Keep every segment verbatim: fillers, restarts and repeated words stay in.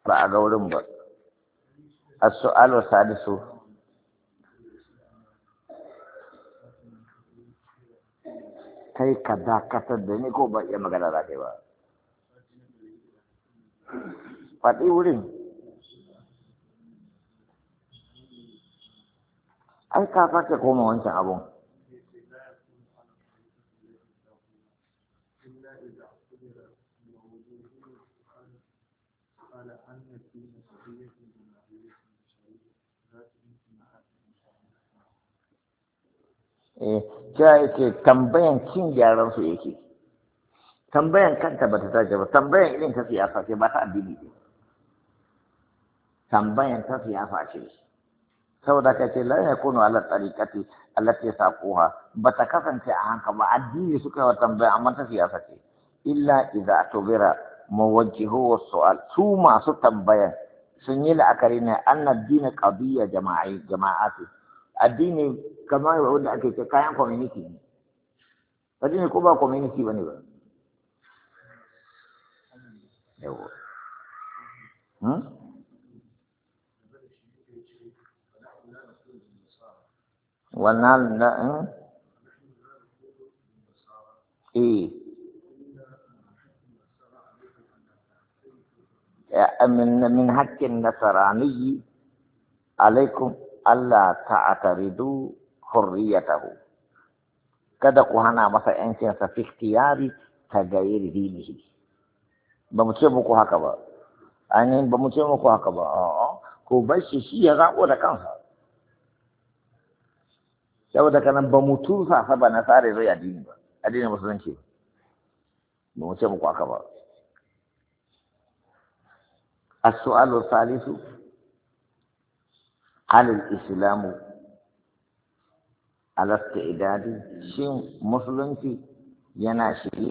ba a ga wurin ba. As-su'alu sadisu kai ka dakatar da ni ko ba iya magana da kai ba. Faɗi wurin. Ai ka sake koma wancan abun. Eh, ja yake tambayan cin gyaran su yake. Tambayan kanta ba ta tace ba, tambayan irin ta siyasa ce ba ta addini ce. Tambayan ta siyasa ce. Saboda ka ce la yakunu ala tariqati allati saquha ba ta kasance a hanka ba addini suka yi wa tambaya amma ta siyasa ce. Illa idza tubira muwajjihu was-su'al su masu tambayan sun yi la'akari ne anna ad-din qadiyya jama'i jama'ati addini kamar wanda ake ce kayan community ne addini ko ba community bane ba yawa hmm wannan na eh من من حق النصراني عليكم ألا تعترضوا حريته kada ku hana masa ‘yancinsa fi ikhtiyari ta gairi dinihi ba mu ce muku haka ba ainihin ba mu ce muku haka ba ko bar shi shi ya zaɓo da kansa saboda kanan ba mu tusa sa ba na tsare zai addini ba addinin musulunci ba mu ce muku haka ba. السؤال الثالث هل الإسلام على استعداد شيء مسلم في يناشي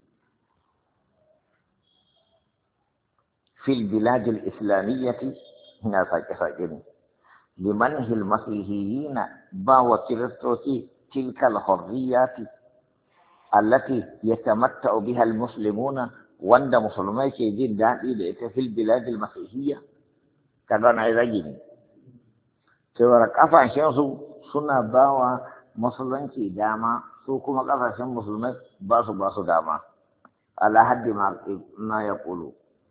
في البلاد الإسلامية هنا فاكفاكين لمنه المسيحيين باو كريستوسي تلك الحريات التي يتمتع بها المسلمون wanda musulmai ke jin daɗi da ita fil biladil masihiyya kaga na rage ne cewar kafashen su suna bawa musulunci dama su kuma kafashen musulmai ba su ba su dama ala haddi ma ya kulu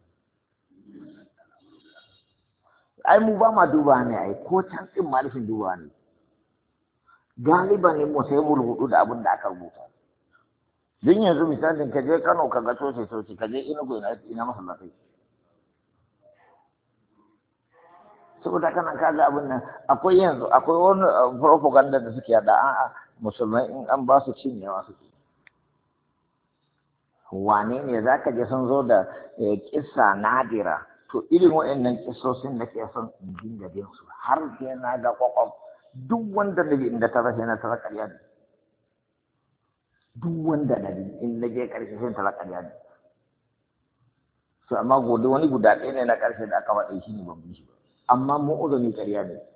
ai mu ba ma duba ne ai ko can din malifin duba ne galiban ne mu sai mu rubutu da abin da aka rubuta. Don yanzu misalin ka je Kano ka ga coci coci ka je Enugu ina ina masallatai. Saboda kana ka ga abin nan akwai yanzu akwai wani propaganda da suke yada a'a musulmai in an ba su cinyewa suke. Wane ne za ka je sun zo da kissa nadira to irin waɗannan kissosin da ke son in dinga bin su har sai na ga kwakwam duk wanda da inda ta rashe na tara ƙarya ne. Duk wanda na bi in na je ƙarshe sai tara ƙarya ne. So amma gobe wani guda ɗaya ne na ƙarshe da aka faɗi shi ne ban bi shi ba. Amma mu uzuri ƙarya ne.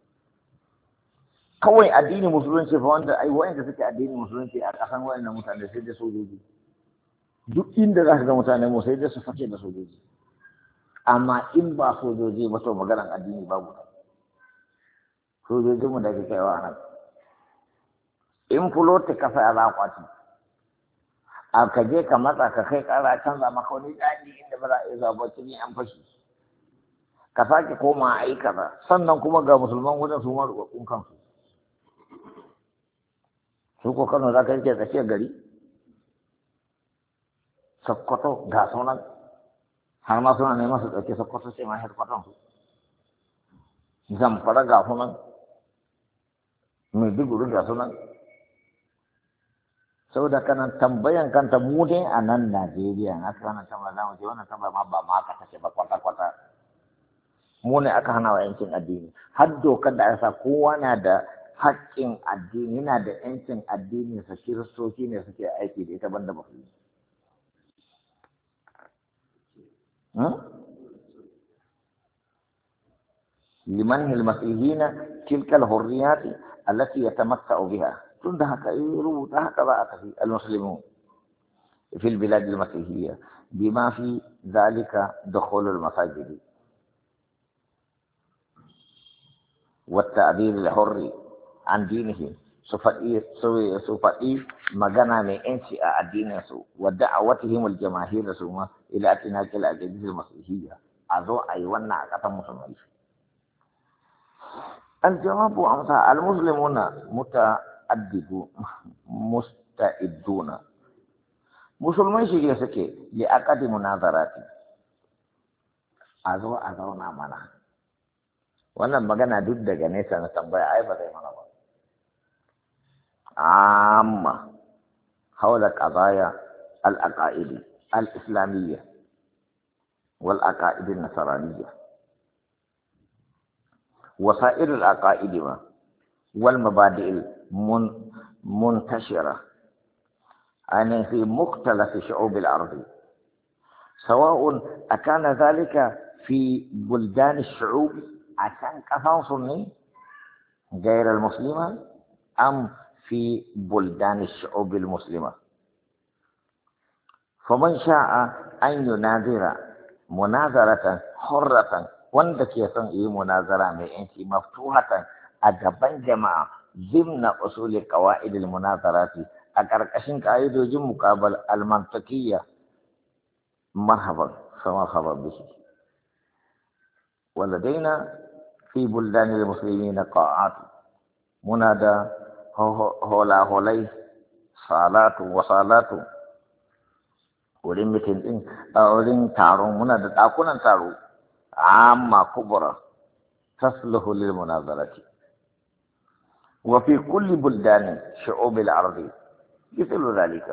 Kawai addinin musulunci fa wanda ai wa'anda suke addinin musulunci a ƙasan wa'annan mutane sai da sojoji. Duk inda za ka ga mutane mu sai da su fake da sojoji. Amma in ba sojoji ba to maganar addini babu. Sojojinmu da ke kaiwa nan. In fuloti kasa a zakwati. A ka je ka matsa ka kai kara canza maka wani daji inda ba za a yi zaɓa ne an fashi ka sake koma a yi kaza sannan kuma ga musulman wajen su ma rubabbun kansu su ko Kano za ka yi ke tsakiyar gari Sokoto ga sunan har ma suna neman su ɗauke Sokoto sai ma hedkwatan su Zamfara ga sunan Maiduguri ga sunan saboda kana tambayan kanta mu dai a nan Najeriya na kana tambaya zamu ce wannan tambaya ma ba ma ka tace ba kwata kwata mu ne aka hana wa yancin addini har dokar da aka sa kowa na da haƙƙin addini na da yancin addini sa kiristoci ne suke aiki da ita banda musulmi liman al-masihina tilka al-hurriyat allati yatamatta'u biha tun da haka yi rubuta haka ba a tafi al-muslimun fi al-bilad al-masihiyya bima fi zalika dukhul al-masajid والتعبير الحر عن دينهم سفئي سفئي مجانا من انشاء الدين سو ودعوتهم الجماهير سوما الى اتناك الاجهزه المسيحيه ازو اي ونا قتم مسلمين. الجواب امثال المسلمون متعددون مستعدون مسلمين شيء سكي لأكاد مناظرات ازو ازو نامنا wannan magana duk daga nesa na tambaya ai ba zai mana ba amma haula qadaya al-aqaid al-islamiyya wal aqaid an-nasraniyya وسائر العقائد والمبادئ المنتشرة يعني في مختلف شعوب الأرض سواء أكان ذلك في بلدان الشعوب عشان كفان صني غير المسلمة أم في بلدان الشعوب المسلمة. فمن شاء أن يناظر مناظرة حرة wanda ke son yi munazara mai yanci maftuhatan a gaban jama'a zimna usuli qawaidil munazarati a karkashin kaidojin muqabal al-mantiqiyya marhaban sama khabar bihi waladaina fi buldan al-muslimin qa'at munada hola holai salatu wa salatu wurin mitin din a wurin taron muna da dakunan taro عامة كبرى تصلح للمناظرة وفي كل بلدان شعوب الأرض مثل ذلك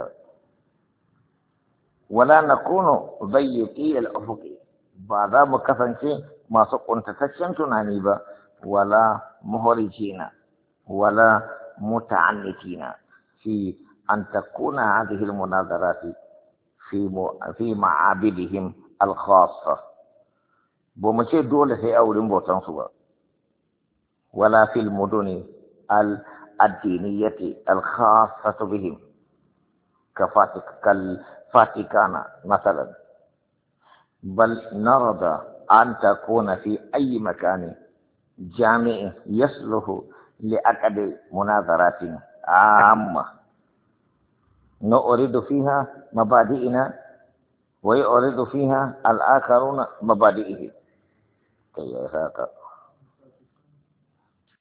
ولا نكون ضيقي الأفق بعد مكفن شيء ما سقون تتشن تنانيبا ولا مهرجين ولا متعنتين في أن تكون هذه المناظرات في في معابدهم الخاصة بومشي دولة هي أولين بوتانسوا ولا في المدن الدينية الخاصة بهم كفاتك كالفاتيكان مثلا بل نرضى أن تكون في أي مكان جامع يصلح لأكد مناظرات عامة نؤرد فيها مبادئنا ويؤرد فيها الآخرون مبادئهم. كي يساق